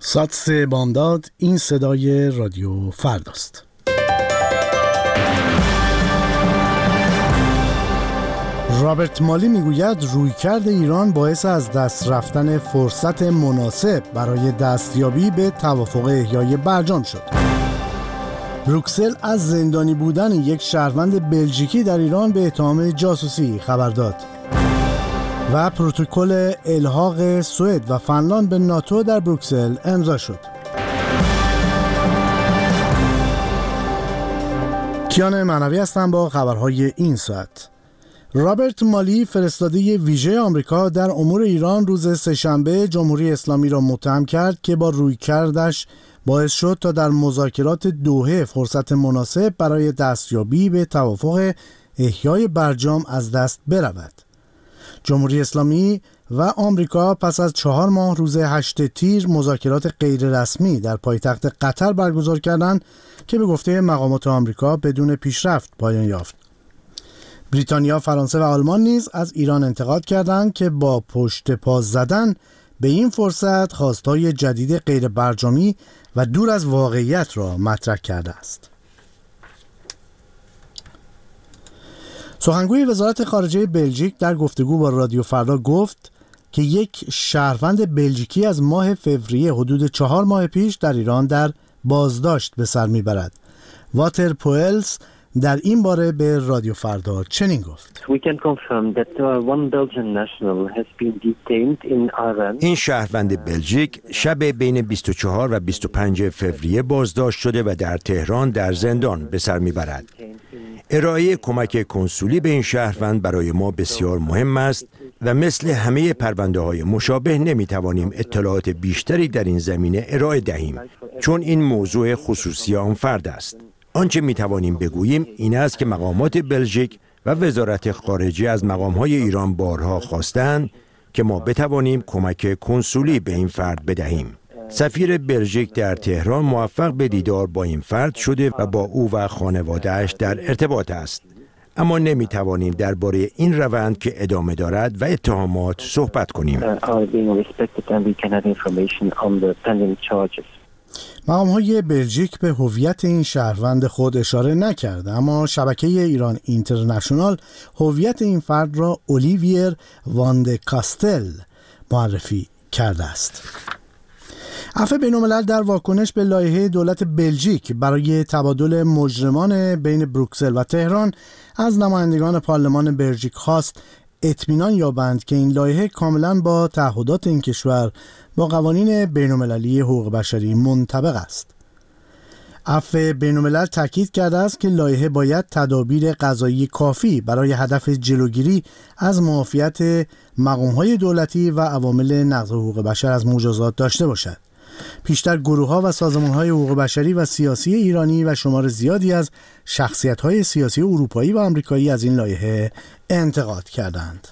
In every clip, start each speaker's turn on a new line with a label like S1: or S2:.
S1: ساعت 3 بامداد. این صدای رادیو فرداست. رابرت مالی میگوید رویکرد ایران باعث از دست رفتن فرصت مناسب برای دستیابی به توافق احیای برجام شد. بروکسل از زندانی بودن یک شهروند بلژیکی در ایران به اتهام جاسوسی خبر داد. و پروتکل الحاق سوئد و فنلاند به ناتو در بروکسل امضا شد. کیان معنوی هستم با خبرهای این ساعت. رابرت مالی فرستاده ویژه آمریکا در امور ایران روز سه‌شنبه جمهوری اسلامی را متهم کرد که با رویکردش باعث شد تا در مذاکرات دوحه فرصت مناسب برای دستیابی به توافق احیای برجام از دست برود. جمهوری اسلامی و آمریکا پس از 4 ماه روز 8 تیر مذاکرات غیررسمی در پایتخت قطر برگزار کردند که به گفته مقامات آمریکا بدون پیشرفت پایان یافت. بریتانیا، فرانسه و آلمان نیز از ایران انتقاد کردند که با پشت پا زدن به این فرصت خواستهای جدید غیر برجامی و دور از واقعیت را مطرح کرده است. سخنگوی وزارت خارجه بلژیک در گفتگو با رادیو فردا گفت که یک شهروند بلژیکی از ماه فوریه حدود 4 ماه پیش در ایران در بازداشت به سر میبرد. واتر پوئلز در این باره به رادیو فردا چنین گفت:
S2: این شهروند بلژیک شب بین 24 و 25 فوریه بازداشت شده و در تهران در زندان به سر میبرد. ارائه کمک کنسولی به این شهروند برای ما بسیار مهم است و مثل همه پرونده‌های مشابه نمی‌توانیم اطلاعات بیشتری در این زمینه ارائه دهیم چون این موضوع خصوصی آن فرد است. آنچه می‌توانیم بگوییم این است که مقامات بلژیک و وزارت خارجه از مقام‌های ایران بارها خواستند که ما بتوانیم کمک کنسولی به این فرد بدهیم. سفیر بلژیک در تهران موفق به دیدار با این فرد شده و با او و خانواده‌اش در ارتباط است. اما نمی‌توانیم درباره این روند که ادامه دارد و اتهامات صحبت کنیم.
S1: مقام‌های بلژیک به هویت این شهروند خود اشاره نکرد، اما شبکه ایران اینترنشنال هویت این فرد را اولیویر واندکاستل معرفی کرده است. عفو بین‌الملل در واکنش به لایحه دولت بلژیک برای تبادل مجرمان بین بروکسل و تهران از نمایندگان پارلمان بلژیک خواست اطمینان یابند که این لایحه کاملا با تعهدات این کشور با قوانین بین‌المللی حقوق بشری منطبق است. عفو بین‌الملل تاکید کرده است که لایحه باید تدابیر قضایی کافی برای هدف جلوگیری از معافیت مقام‌های دولتی و عوامل نقض حقوق بشر از مجازات داشته باشد. پیشتر گروه‌ها و سازمان‌های حقوق بشری و سیاسی ایرانی و شمار زیادی از شخصیت‌های سیاسی اروپایی و آمریکایی از این لایحه انتقاد کردند.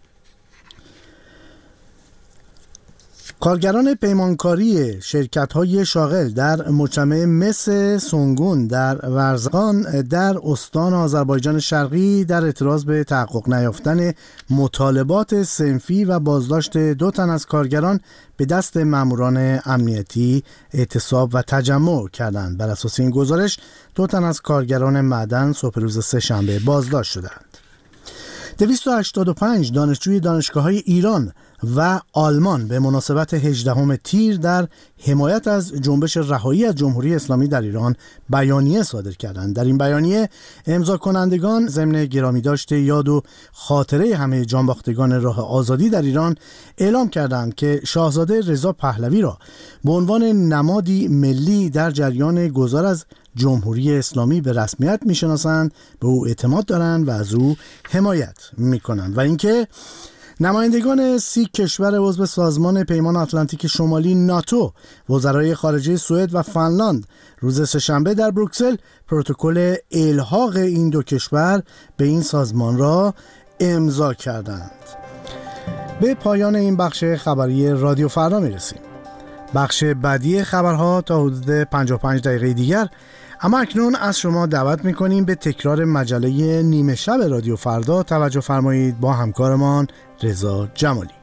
S1: کارگران پیمانکاری شرکت‌های شاغل در مجتمع مس سونگون در ورزقان در استان آذربایجان شرقی در اعتراض به تحقق نیافتن مطالبات صنفی و بازداشت 2 تن از کارگران به دست ماموران امنیتی اعتصاب و تجمع کردند. بر اساس این گزارش 2 تن از کارگران معدن صبح روز سه‌شنبه بازداشت شدند. 285 دانشجوی دانشگاه‌های ایران و آلمان به مناسبت 18 تیر در حمایت از جنبش رهایی از جمهوری اسلامی در ایران بیانیه صادر کردند. در این بیانیه امضا کنندگان ضمن گرامی داشته یاد و خاطره همه جانباختگان راه آزادی در ایران اعلام کردند که شاهزاده رضا پهلوی را به عنوان نمادی ملی در جریان گذار از جمهوری اسلامی به رسمیت میشناسند، به او اعتماد دارند و از او حمایت میکنند و اینکه نمایندگان 30 کشور عضو سازمان پیمان آتلانتیک شمالی ناتو، وزرای خارجه سوئد و فنلاند روز سه‌شنبه در بروکسل پروتکل الحاق این 2 کشور به این سازمان را امضا کردند. به پایان این بخش خبری رادیو فردا میرسیم. بخش بعدی خبرها تا حدود 55 دقیقه دیگر، اما اکنون از شما دعوت میکنیم به تکرار مجله نیمه شب رادیو فردا توجه فرمایید با همکارمان رضا جمالی.